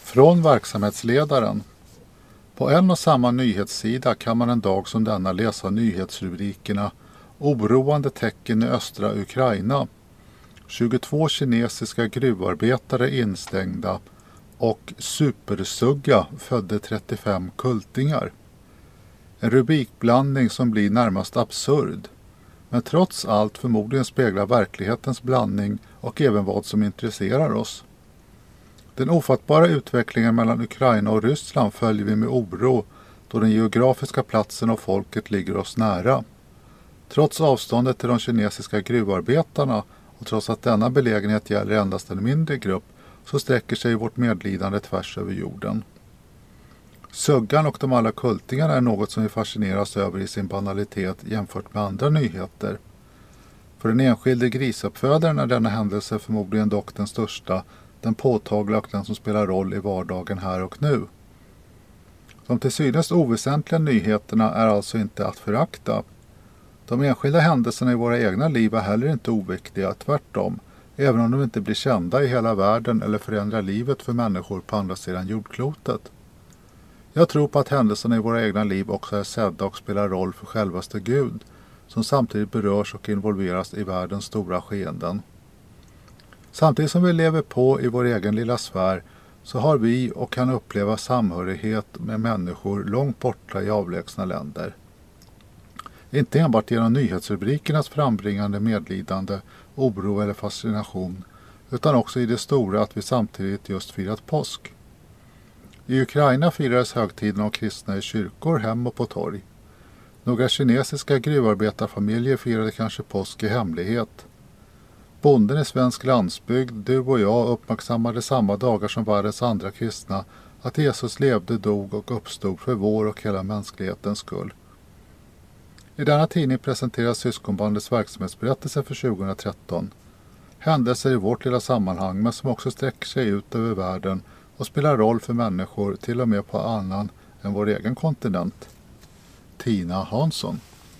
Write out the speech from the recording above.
Från verksamhetsledaren. På en och samma nyhetssida kan man en dag som denna läsa nyhetsrubrikerna "Oroande tecken i östra Ukraina", 22 kinesiska gruvarbetare instängda och "Supersugga födde 35 kultingar". En rubrikblandning som blir närmast absurd, men trots allt förmodligen speglar verklighetens blandning och även vad som intresserar oss. Den ofattbara utvecklingen mellan Ukraina och Ryssland följer vi med oro då den geografiska platsen och folket ligger oss nära. Trots avståndet till de kinesiska gruvarbetarna och trots att denna belägenhet gäller endast en mindre grupp så sträcker sig vårt medlidande tvärs över jorden. Suggan och de alla kultingarna är något som vi fascineras över i sin banalitet jämfört med andra nyheter. För den enskilde grisuppfödaren är denna händelse förmodligen dock den största, den påtagliga och den som spelar roll i vardagen här och nu. De till synes oväsentliga nyheterna är alltså inte att förakta. De enskilda händelserna i våra egna liv är heller inte oviktiga, tvärtom, även om de inte blir kända i hela världen eller förändrar livet för människor på andra sidan jordklotet. Jag tror på att händelserna i våra egna liv också är sedda och spelar roll för självaste Gud, som samtidigt berörs och involveras i världens stora skeenden. Samtidigt som vi lever på i vår egen lilla sfär så har vi och kan uppleva samhörighet med människor långt borta i avlägsna länder. Inte enbart genom nyhetsrubrikernas frambringande medlidande, oro eller fascination, utan också i det stora att vi samtidigt just firat påsk. I Ukraina firades högtiden av kristna i kyrkor, hem och på torg. Några kinesiska gruvarbetarfamiljer firade kanske påsk i hemlighet. Bonden i svensk landsbygd, du och jag, uppmärksammade samma dagar som världens andra kristna att Jesus levde, dog och uppstod för vår och hela mänsklighetens skull. I denna tidning presenteras syskonbandets verksamhetsberättelse för 2013. Händelser i vårt lilla sammanhang men som också sträcker sig ut över världen och spelar roll för människor till och med på annan än vår egen kontinent. Tina Hansson.